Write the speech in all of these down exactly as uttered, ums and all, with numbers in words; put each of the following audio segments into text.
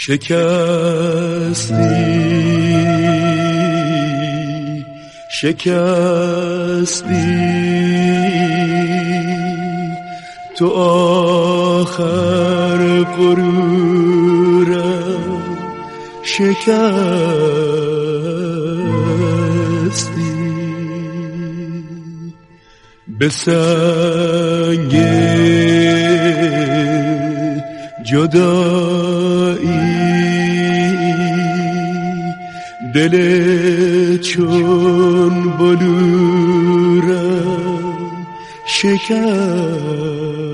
شکستی شکستی تو آخر غرورم شکستی به سنگ جدایی دل چون بلورم شکستی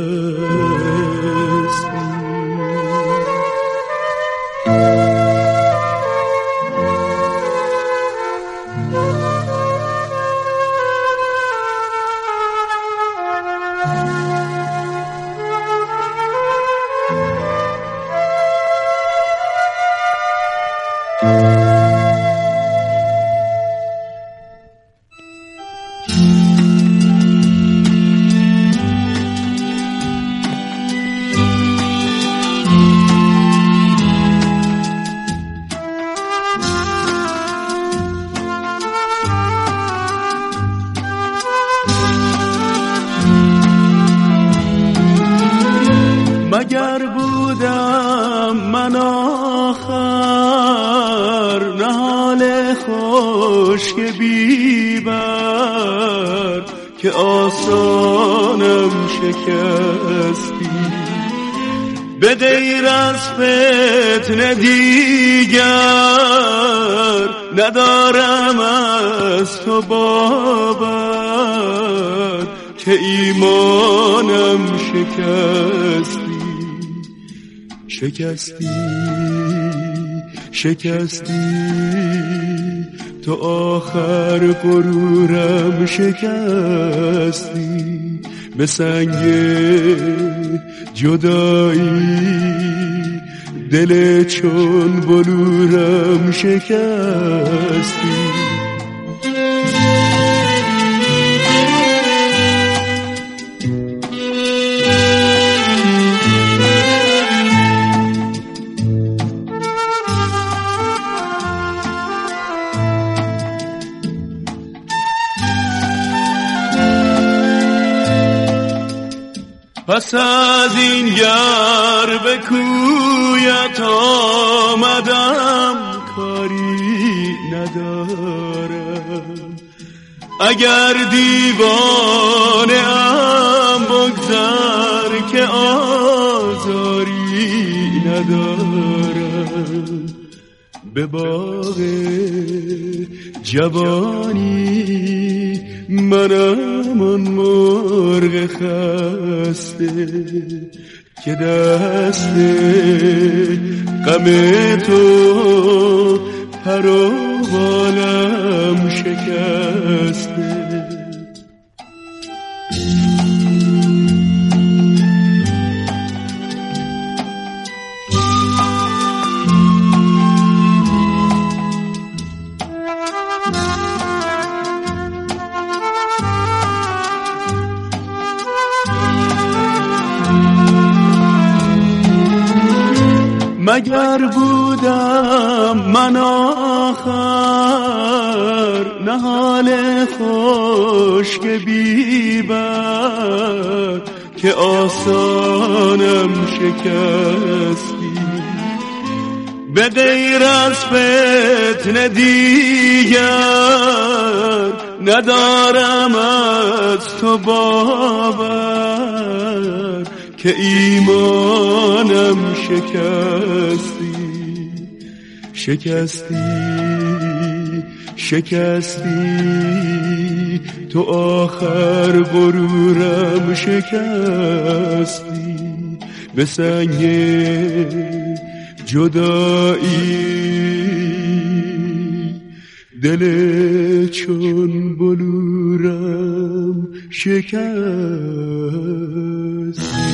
مگر بودم من آخر نهال خشک بیبر که آسانم شکستی به غیر از فتنه دیگر ندارم از تو باور که ایمانم شکستی شکستی شکستی تو آخر غرورم شکستی به سنگ جدایی دل چون بلورم شکستی پس از این گر به کویت آمدم کاری ندارم اگر دیوانه ام بگذر که آزاری ندارم به باغ جوانی منم آن مرغ خسته که دست غم تو پر و بالم شکسته مگر بودم من آخر نهال خشک بیبر که آسانم شکستی به غیر از فتنه دیگر ندارم از تو باور که ایمانم شکستی شکستی شکستی تو آخر غرورم شکستی به سنگ جدایی دل چون بلورم شکستی